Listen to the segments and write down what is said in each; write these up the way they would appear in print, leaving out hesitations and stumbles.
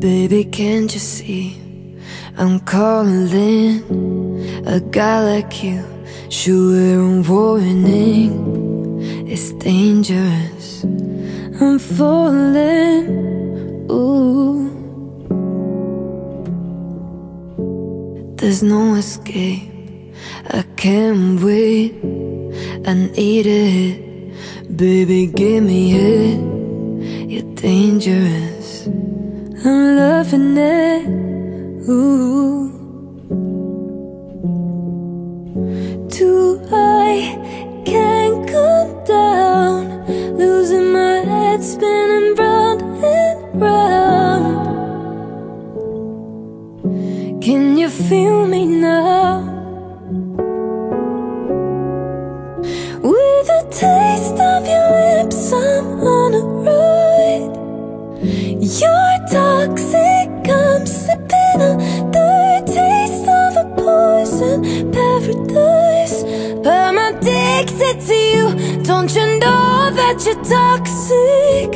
Baby, can't you see I'm calling? A guy like you should wear a warning. It's dangerous, I'm falling. Ooh, there's no escape, I can't wait, I need it. Baby, give me it, you're dangerous, I'm loving it. Ooh, too high, can't come down, losing my head, spinning round and round. Can you feel me now? With a taste of your lips, I'm on a ride. You're toxic, I'm slipping under. Taste of a poison paradise. I'm addicted to you, don't you know that you're toxic?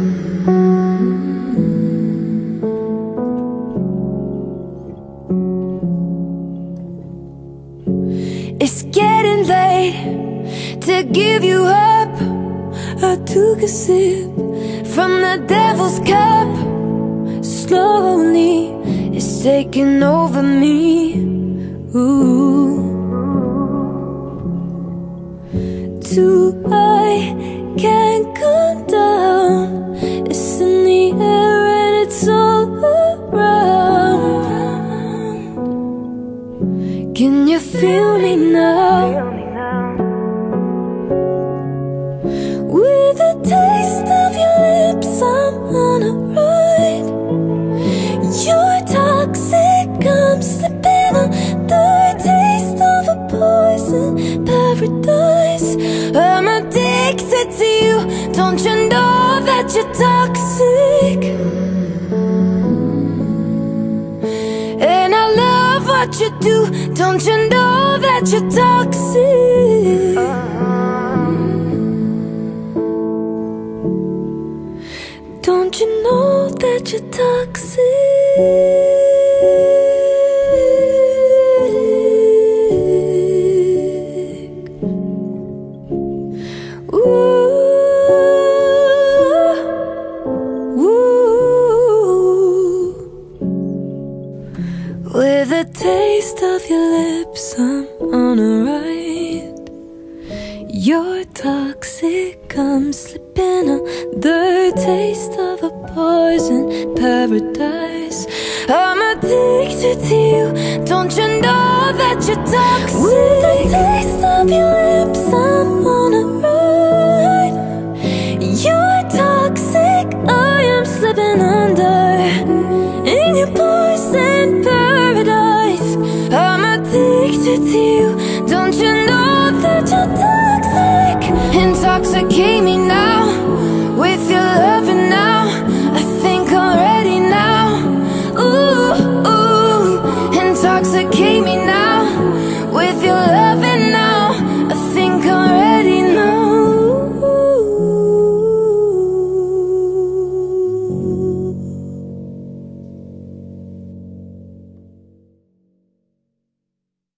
It's getting late to give you up. I took a sip from the devil's cup. Slowly, it's taking over me. Ooh, too high, can't come down. It's in the air and it's all around. Can you feel me now? With a taste of your lips, I'm on a ride. You're toxic, I'm slipping under. Taste of a poison paradise. I'm addicted to you, don't you know that you're toxic? And I love what you do, don't you know that you're toxic? Don't you know that you're toxic? Ooh, ooh. With a taste of your lips, I'm on a ride. You're toxic, I'm slipping under. Taste of a poison paradise. I'm addicted to you, don't you know that you're toxic? With a taste of your lips, I'm on a ride. You're toxic, I am slipping under. In your poison paradise. I'm addicted to you, don't you know that you're toxic? Intoxicate me